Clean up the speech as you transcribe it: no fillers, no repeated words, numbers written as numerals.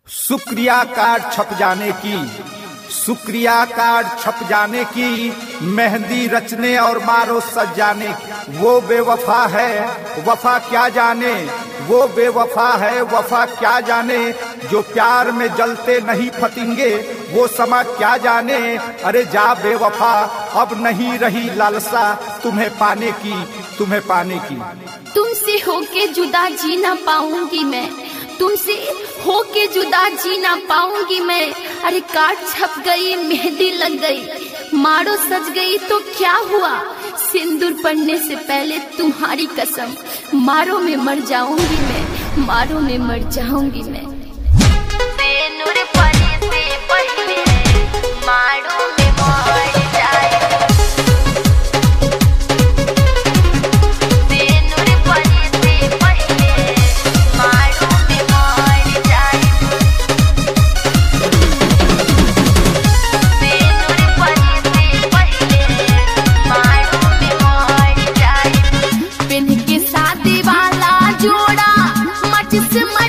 शुक्रिया कार्ड छप जाने की, शुक्रिया कार्ड छप जाने की, मेहंदी रचने और मारो सज जाने की। वो बेवफा है वफा क्या जाने, वो बेवफा है वफा क्या जाने, जो प्यार में जलते नहीं फतेंगे वो समा क्या जाने। अरे जा बेवफा अब नहीं रही लालसा तुम्हें पाने की, तुम्हें पाने की। तुमसे होके जुदा जी ना पाऊंगी मैं, तुमसे होके जुदा जी ना पाऊंगी मैं। अरे कार्ड छप गई मेहंदी लग गई, मारो सज गई तो क्या हुआ, सिंदूर पड़ने से पहले तुम्हारी कसम, मारो में मर जाऊंगी मैं, मारो में मर जाऊंगी मैं। सिंदूर पड़ने से पहले मारो में मर जाए, सिंदूर पड़ने से पहले मारो में मर जाए, सिंदूर पड़ने से पहले मारो में मर जाए। पिन के शादी वाला जोड़ा मच से